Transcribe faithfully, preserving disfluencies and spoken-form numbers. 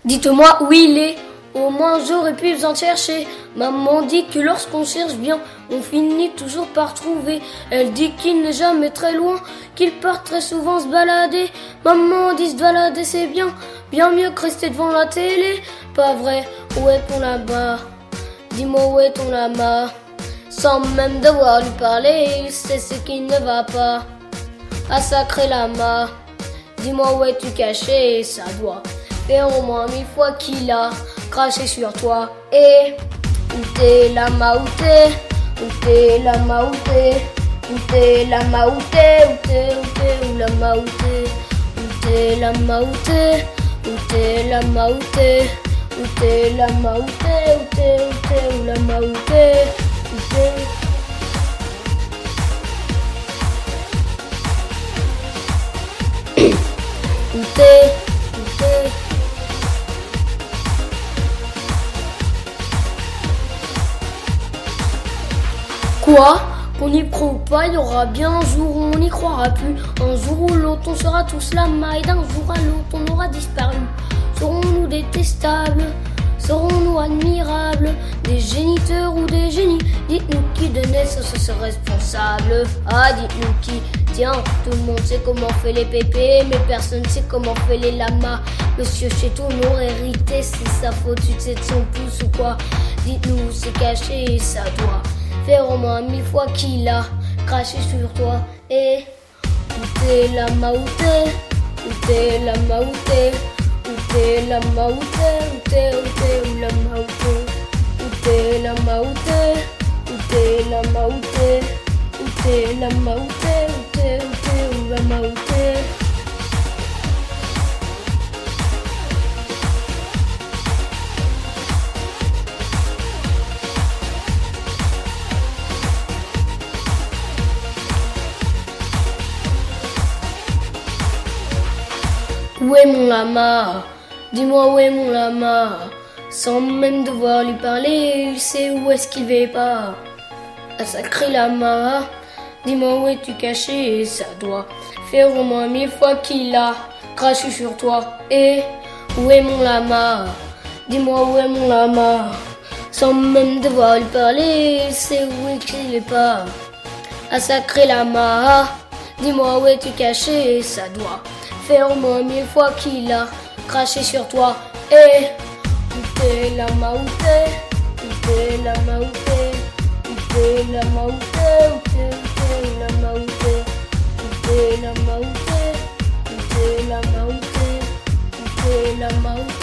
Dites-moi où il est, au moins j'aurais pu besoin de chercher. Maman dit que lorsqu'on cherche bien, on finit toujours par trouver. Elle dit qu'il n'est jamais très loin, qu'il part très souvent se balader. Maman dit se balader c'est bien, bien mieux que rester devant la télé. Pas vrai, où est ton lama? Dis-moi où est ton lama? Sans même devoir lui parler, il sait ce qui ne va pas. Ah sacré lama, dis-moi où es-tu caché? Ça doit faire au moins mille fois qu'il a craché sur toi. Et où t'es lama, où t'es? Où t'es lama, où t'es? Où t'es lama, où t'es? Où t'es, où t'es, où lama, où t'es? Où t'es lama, où t'es? Où t'es lama, où t'es? Où t'es lama, où t'es? Où t'es, où t'es, où lama, où t'es? Où t'es? Où t'es? Où t'es? Quoi? Qu'on y croit ou pas, il y aura bien un jour où on n'y croira plus. Un jour où l'autre on sera tous lama et d'un jour à l'autre on aura disparu. Serons-nous détestables? Serons-nous admirables? Des géniteurs ou des génies? Dites-nous qui de naissance se responsable. Ah, dites-nous qui? Tiens, tout le monde sait comment on fait les pépés, mais personne sait comment on fait les lamas. Monsieur Chetou nous hérité, c'est sa faute, tu sais de son pouce ou quoi? Dites-nous où c'est caché et ça doit faire au moins mille fois qu'il a craché sur toi. Et où t'es lama, où t'es? Où t'es lama, où t'es? Où t'es lama, où t'es? Où t'es, où t'es, où lama, où t'es? Où t'es lama, où t'es? Où t'es lama, où t'es? Où t'es lama, où t'es? Où t'es, où t'es, où lama, où t'es? Où est mon lama? Dis-moi où est mon lama? Sans même devoir lui parler, il sait où est-ce qu'il va pas. Ah sacré lama, dis-moi où es-tu caché? Ça doit faire au moins mille fois qu'il a craché sur toi. Et où est mon lama? Dis-moi où est mon lama? Sans même devoir lui parler, il sait où est-ce qu'il est pas. Ah sacré lama, dis-moi où es-tu caché? Ça doit faire au moins mille fois qu'il a craché sur toi. Et où t'es lama, où t'es? Où t'es lama, où t'es? Où t'es lama, où t'es? Où t'es, où t'es, où lama, où t'es? Où t'es lama, où t'es? Où t'es lama, où t'es? Où t'es lama, où t'es?